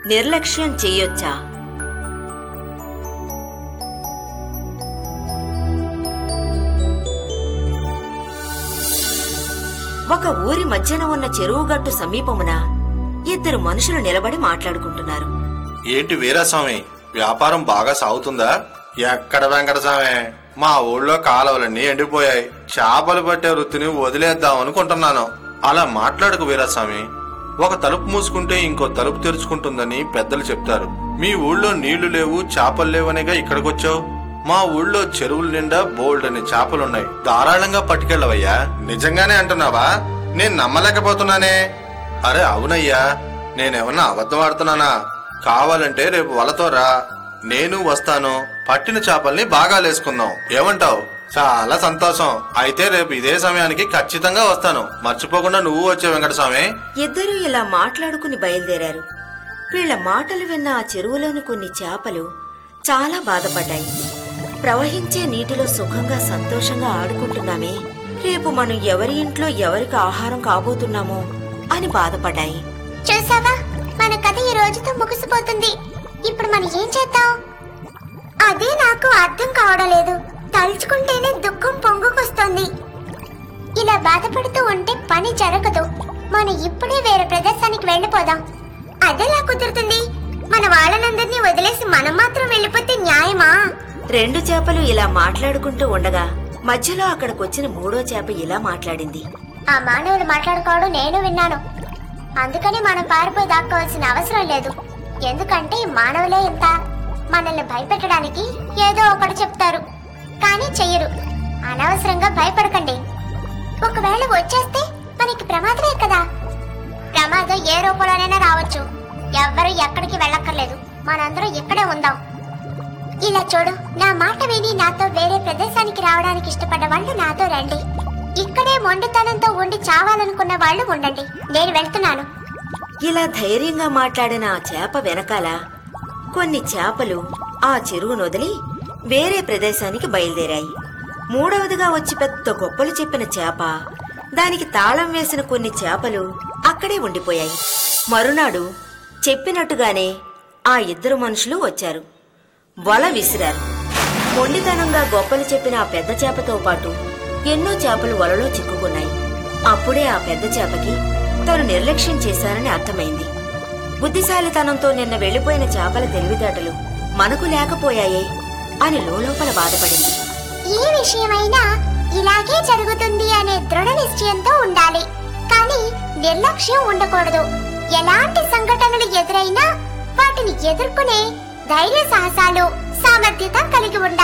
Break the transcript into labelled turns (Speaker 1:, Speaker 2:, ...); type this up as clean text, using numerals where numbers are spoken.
Speaker 1: నిర్లక్ష్యం చేయొచ్చా? ఒక ఊరి మధ్యన ఉన్న చెరువుగట్టు సమీపమున ఇద్దరు మనుషులు నిలబడి మాట్లాడుకుంటున్నారు.
Speaker 2: ఏంటి వీరాస్వామి, వ్యాపారం బాగా సాగుతుందా? ఎక్కడ వెంకటస్వామి, మా ఊళ్ళో కాలువలన్నీ ఎండిపోయాయి. చేపలు పట్టే వృత్తిని వదిలేద్దాం అనుకుంటున్నాను. అలా మాట్లాడకు వీరాస్వామి. ఒక తలుపు మూసుకుంటే ఇంకో తలుపు తెరుచుకుంటుందని పెద్దలు చెప్తారు. మీ ఊళ్ళో నీళ్లు లేవు, చేపలు లేవనేగా ఇక్కడికొచ్చావు. మా ఊళ్ళో చెరువుల నిండా బోల్డని చేపలున్నాయి. ధారాళంగా పట్టుకెళ్ళవయ్యా. నిజంగానే అంటున్నావా? నేను నమ్మలేకపోతున్నానే. అరే అవునయ్యా, నేనేమన్నా అబద్ధం ఆడుతున్నానా? కావాలంటే రేపు వలతో రా, నేను వస్తాను. పట్టిన చేపల్ని బాగా లేసుకుందాం. ఏమంటావు? చాలా సంతోషం. అయితే రేపు ఇదే సమయానికి ఖచ్చితంగా వస్తాను. మర్చిపోకుండా నువ్వు వచ్చే వెంకటస్వామి.
Speaker 1: ఇద్దరూ ఇలా మాట్లాడుకుని బయలుదేరారు. వీళ్ల మాటలు విన్న ఆ చెరువులోని కొన్ని చేపలు చాలా బాధపడ్డాయి. ప్రవహించే నీటిలో సుఖంగా సంతోషంగా ఆడుకుంటున్నామే, రేపు మనం ఎవరి ఇంట్లో ఎవరికి ఆహారం కాబోతున్నామో అని బాధపడ్డాయి.
Speaker 3: చూసావా, మన కథ ఈ రోజుతో ముగిసిపోతుంది. ఇప్పుడు మనం ఏం చేద్దాం? అదే నాకు అర్థం కావడం లేదు. తలుచుకుంటేనే దుఃఖం పొంగుకొస్తుంది. ఇలా బాధపడుతూ ఉంటే పని జరగదు. మనం ఇప్పుడే వేరే ప్రదేశానికి వెళ్ళిపోదాం. అదెలా కుదురుతుంది? మన వాళ్ళనందరినీ వదిలేసి మనం మాత్రం వెళ్ళిపోతే న్యాయమా?
Speaker 1: రెండు చేపలు ఇలా మాట్లాడుకుంటూ ఉండగా మధ్యలో అక్కడికొచ్చిన మూడో చేప ఇలా మాట్లాడింది.
Speaker 3: ఆ మానవులు మాట్లాడుకోవడం నేను విన్నాను. అందుకని మనం పారిపోయి దాక్కోవాల్సిన అవసరం లేదు. ఎందుకంటే ఈ మానవులే ఇంత. మనల్ని భయపెట్టడానికి ఏదో ఒకటి చెప్తారు, కానీ చెయ్యరు. అనవసరంగా భయపడకండి. ఒకవేళ వచ్చేస్తే మనకి ప్రమాదమే కదా. ప్రమాదం ఏ రూపంలోనైనా రావచ్చు. ఎవ్వరూ ఎక్కడికి వెళ్ళక్కర్లేదు. మనందరం ఇక్కడే ఉందాం. ఇలా చూడు, నా మాట విని నాతో వేరే ప్రదేశానికి రావడానికి ఇష్టపడ్డ వాళ్ళు నాతో రండి. ఇక్కడే మొండితనంతో ఉండి చావాలనుకున్న వాళ్ళు ఉండండి. నేను వెళ్తున్నాను.
Speaker 1: ఇలా ధైర్యంగా మాట్లాడిన ఆ చేప వెనకాల కొన్ని చేపలు ఆ చెరువును వదిలి వేరే ప్రదేశానికి బయలుదేరాయి. మూడవదిగా వచ్చి పెద్ద గొప్పలు చెప్పిన చేప, దానికి తాళం వేసిన కొన్ని చేపలు అక్కడే ఉండిపోయాయి. మరునాడు చెప్పినట్టుగానే ఆ ఇద్దరు మనుషులు వచ్చారు. వల విసిరారు. మొండితనంగా గొప్పలు చెప్పిన ఆ పెద్ద చేపతో పాటు ఎన్నో చేపలు వలలో చిక్కుకున్నాయి. అప్పుడే ఆ పెద్ద చేపకి తను నిర్లక్ష్యం చేశానని అర్థమైంది. బుద్ధిశాలితనంతో నిన్న వెళ్లిపోయిన చేపల తెలివితేటలు మనకు లేకపోయాయే అని లోలోపల బాధపడింది.
Speaker 3: ఏ విషయమైనా ఇలాగే జరుగుతుంది అనే దృఢ నిశ్చయంతో ఉండాలి, కానీ నిర్లక్ష్యం ఉండకూడదు. ఎలాంటి సంఘటనలు ఎదురైనా వాటిని ఎదుర్కొనే ధైర్య సాహసాలు, సామర్థ్యత కలిగి ఉండాలి.